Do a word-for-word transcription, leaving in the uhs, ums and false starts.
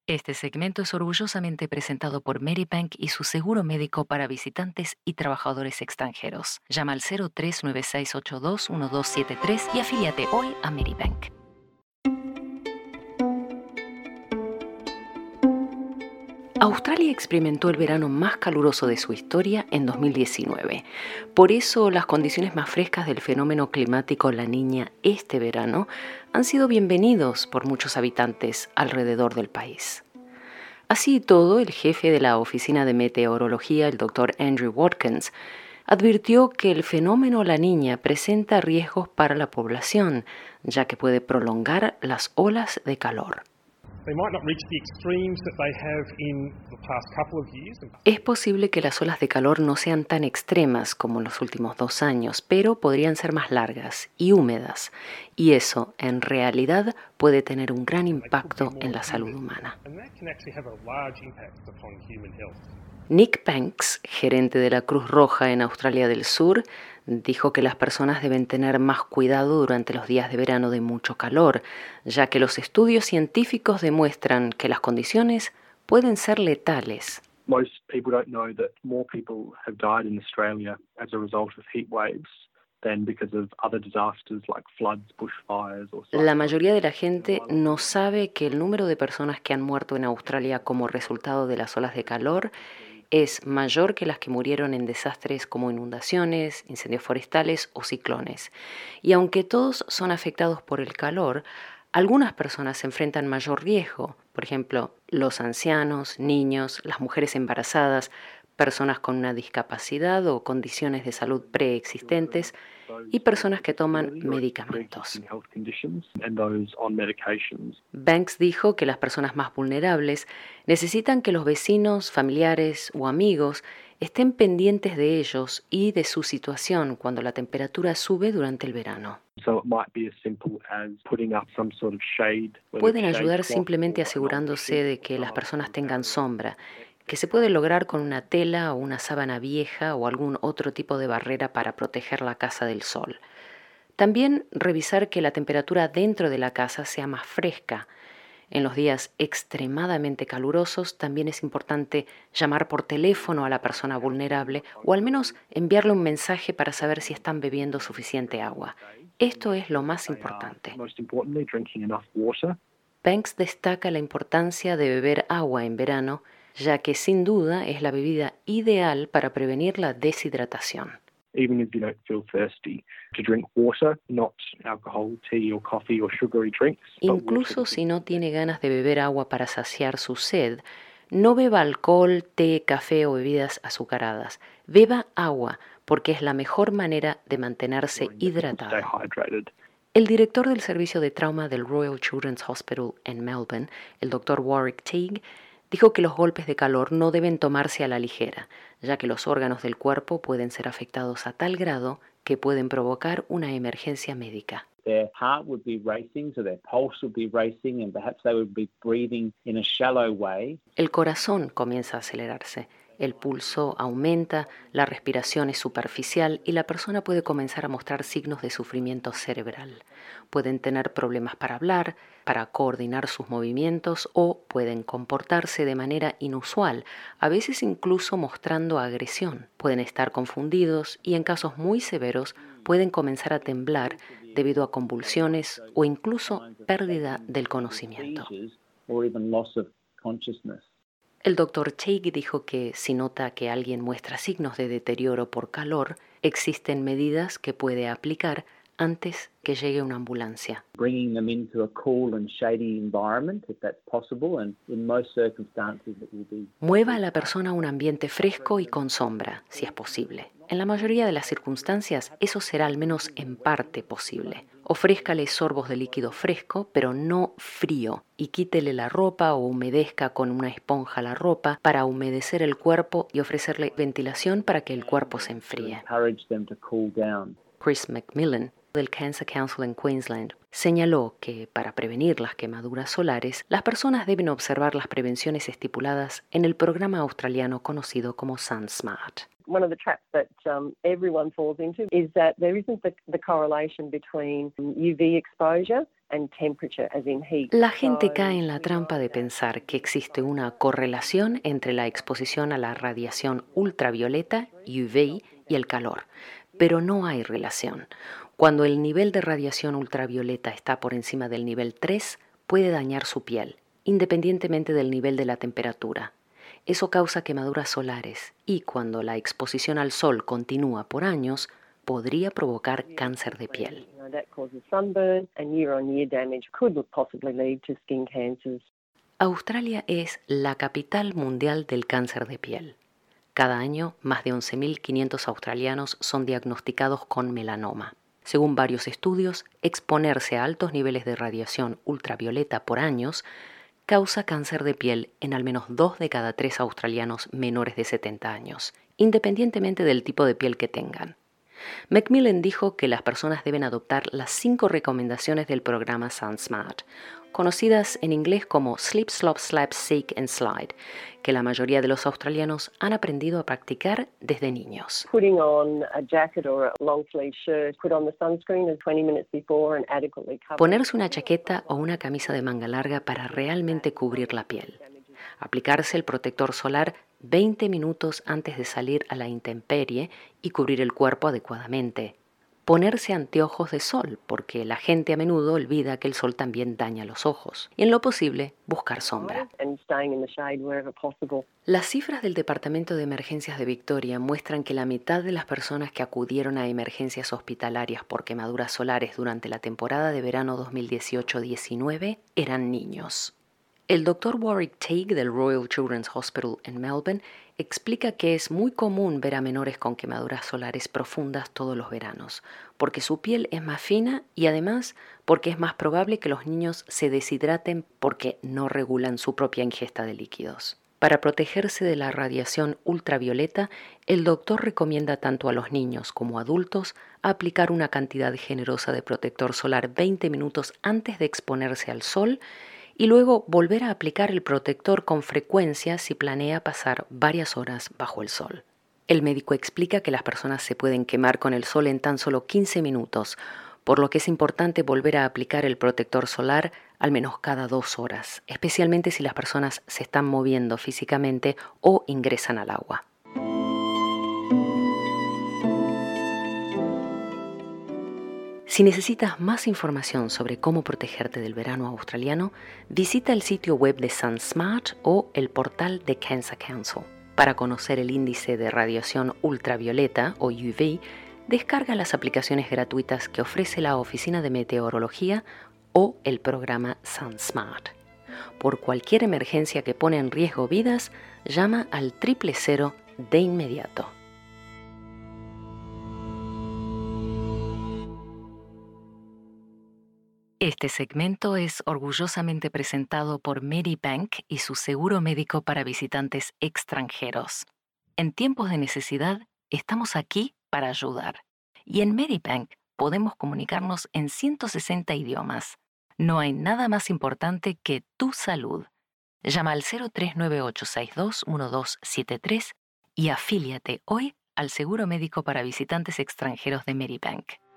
Este segmento es orgullosamente presentado por Medibank y su seguro médico para visitantes y trabajadores extranjeros. Llama al cero tres nueve seis ocho dos uno dos siete tres y afíliate hoy a Medibank. Australia experimentó el verano más caluroso de su historia en dos mil diecinueve. Por eso, las condiciones más frescas del fenómeno climático La Niña este verano han sido bienvenidos por muchos habitantes alrededor del país. Así y todo, el jefe de la Oficina de Meteorología, el doctor Andrew Watkins, advirtió que el fenómeno La Niña presenta riesgos para la población, ya que puede prolongar las olas de calor. Es posible que las olas de calor no sean tan extremas como en los últimos dos años, pero podrían ser más largas y húmedas, y eso, en realidad, puede tener un gran impacto en la salud humana. Nick Banks, gerente de la Cruz Roja en Australia del Sur, dijo que las personas deben tener más cuidado durante los días de verano de mucho calor, ya que los estudios científicos demuestran que las condiciones pueden ser letales. Most people don't know that more people have died in Australia as a result of heat waves than because of other disasters like floods, bushfires or La mayoría de la gente no sabe que el número de personas que han muerto en Australia como resultado de las olas de calor es mayor que las que murieron en desastres como inundaciones, incendios forestales o ciclones. Y aunque todos son afectados por el calor, algunas personas enfrentan mayor riesgo, por ejemplo, los ancianos, niños, las mujeres embarazadas, personas con una discapacidad o condiciones de salud preexistentes y personas que toman medicamentos. Banks dijo que las personas más vulnerables necesitan que los vecinos, familiares o amigos estén pendientes de ellos y de su situación cuando la temperatura sube durante el verano. Pueden ayudar simplemente asegurándose de que las personas tengan sombra, que se puede lograr con una tela o una sábana vieja o algún otro tipo de barrera para proteger la casa del sol. También revisar que la temperatura dentro de la casa sea más fresca. En los días extremadamente calurosos también es importante llamar por teléfono a la persona vulnerable o al menos enviarle un mensaje para saber si están bebiendo suficiente agua. Esto es lo más importante. Banks destaca la importancia de beber agua en verano, ya que sin duda es la bebida ideal para prevenir la deshidratación. Even if you don't feel thirsty, to drink water, not alcohol, tea or coffee or sugary drinks. Incluso si no tiene ganas de beber agua para saciar su sed, no beba alcohol, té, café o bebidas azucaradas. Beba agua, porque es la mejor manera de mantenerse hidratado. El director del servicio de trauma del Royal Children's Hospital en Melbourne, el doctor Warwick Teague, dijo que los golpes de calor no deben tomarse a la ligera, ya que los órganos del cuerpo pueden ser afectados a tal grado que pueden provocar una emergencia médica. Their heart would be racing, so their pulse would be racing, and perhaps they would be breathing in a shallow way. El corazón comienza a acelerarse, el pulso aumenta, la respiración es superficial y la persona puede comenzar a mostrar signos de sufrimiento cerebral. Pueden tener problemas para hablar, para coordinar sus movimientos o pueden comportarse de manera inusual, a veces incluso mostrando agresión. Pueden estar confundidos y en casos muy severos pueden comenzar a temblar debido a convulsiones o incluso pérdida del conocimiento. El doctor Teague dijo que si nota que alguien muestra signos de deterioro por calor, existen medidas que puede aplicar antes que llegue una ambulancia. Bringing them into a cool and shady environment, if that's possible, and in most circumstances it will be. Mueva a la persona a un ambiente fresco y con sombra, si es posible. En la mayoría de las circunstancias, eso será al menos en parte posible. Ofrézcale sorbos de líquido fresco, pero no frío, y quítele la ropa o humedezca con una esponja la ropa para humedecer el cuerpo y ofrecerle ventilación para que el cuerpo se enfríe. Chris McMillan, del Cancer Council en Queensland, señaló que para prevenir las quemaduras solares, las personas deben observar las prevenciones estipuladas en el programa australiano conocido como SunSmart. One of the traps that um, everyone falls into is that there isn't the, the correlation between U V exposure and temperature, as in heat. La gente cae en la trampa de pensar que existe una correlación entre la exposición a la radiación ultravioleta, U V, y el calor, pero no hay relación. Cuando el nivel de radiación ultravioleta está por encima del nivel tres, puede dañar su piel, independientemente del nivel de la temperatura. Eso causa quemaduras solares y cuando la exposición al sol continúa por años, podría provocar cáncer de piel. Australia es la capital mundial del cáncer de piel. Cada año, más de once mil quinientos australianos son diagnosticados con melanoma. Según varios estudios, exponerse a altos niveles de radiación ultravioleta por años causa cáncer de piel en al menos dos de cada tres australianos menores de setenta años, independientemente del tipo de piel que tengan. Macmillan dijo que las personas deben adoptar las cinco recomendaciones del programa SunSmart, conocidas en inglés como Slip, Slop, Slap, Shake and Slide, que la mayoría de los australianos han aprendido a practicar desde niños. Ponerse una chaqueta o una camisa de manga larga para realmente cubrir la piel. Aplicarse el protector solar veinte minutos antes de salir a la intemperie y cubrir el cuerpo adecuadamente. Ponerse anteojos de sol, porque la gente a menudo olvida que el sol también daña los ojos. Y en lo posible, buscar sombra. Las cifras del Departamento de Emergencias de Victoria muestran que la mitad de las personas que acudieron a emergencias hospitalarias por quemaduras solares durante la temporada de verano dos mil dieciocho diecinueve eran niños. El doctor Warwick Teague del Royal Children's Hospital en Melbourne explica que es muy común ver a menores con quemaduras solares profundas todos los veranos, porque su piel es más fina y además porque es más probable que los niños se deshidraten porque no regulan su propia ingesta de líquidos. Para protegerse de la radiación ultravioleta, el doctor recomienda tanto a los niños como a adultos aplicar una cantidad generosa de protector solar veinte minutos antes de exponerse al sol y luego volver a aplicar el protector con frecuencia si planea pasar varias horas bajo el sol. El médico explica que las personas se pueden quemar con el sol en tan solo quince minutos, por lo que es importante volver a aplicar el protector solar al menos cada dos horas, especialmente si las personas se están moviendo físicamente o ingresan al agua. Si necesitas más información sobre cómo protegerte del verano australiano, visita el sitio web de SunSmart o el portal de Cancer Council. Para conocer el índice de radiación ultravioleta o U V, descarga las aplicaciones gratuitas que ofrece la Oficina de Meteorología o el programa SunSmart. Por cualquier emergencia que pone en riesgo vidas, llama al triple cero de inmediato. Este segmento es orgullosamente presentado por Medibank y su seguro médico para visitantes extranjeros. En tiempos de necesidad, estamos aquí para ayudar. Y en Medibank podemos comunicarnos en ciento sesenta idiomas. No hay nada más importante que tu salud. Llama al cero tres nueve ocho seis dos uno dos siete tres y afíliate hoy al seguro médico para visitantes extranjeros de Medibank.